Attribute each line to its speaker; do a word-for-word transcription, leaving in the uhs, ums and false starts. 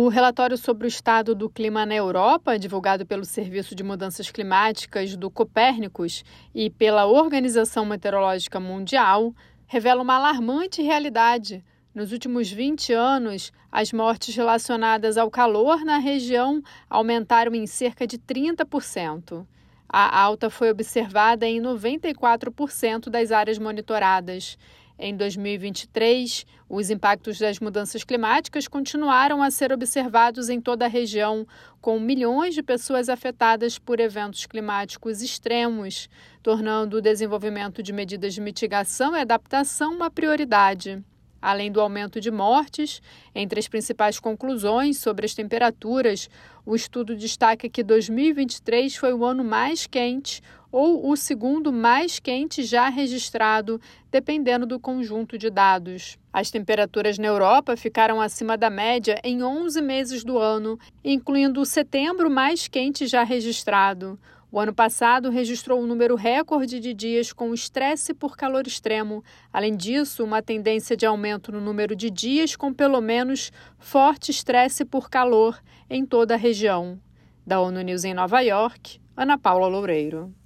Speaker 1: No relatório sobre o estado do clima na Europa, divulgado pelo Serviço de Mudanças Climáticas do Copérnicos e pela Organização Meteorológica Mundial, revela uma alarmante realidade. Nos últimos vinte anos, as mortes relacionadas ao calor na região aumentaram em cerca de trinta por cento. A alta foi observada em noventa e quatro por cento das áreas monitoradas. Em dois mil e vinte e três, os impactos das mudanças climáticas continuaram a ser observados em toda a região, com milhões de pessoas afetadas por eventos climáticos extremos, tornando o desenvolvimento de medidas de mitigação e adaptação uma prioridade. Além do aumento de mortes, entre as principais conclusões sobre as temperaturas, o estudo destaca que dois mil e vinte e três foi o ano mais quente ou o segundo mais quente já registrado, dependendo do conjunto de dados. As temperaturas na Europa ficaram acima da média em onze meses do ano, incluindo o setembro mais quente já registrado. O ano passado registrou um número recorde de dias com estresse por calor extremo. Além disso, uma tendência de aumento no número de dias com pelo menos forte estresse por calor em toda a região. Da ONU News em Nova York, Ana Paula Loureiro.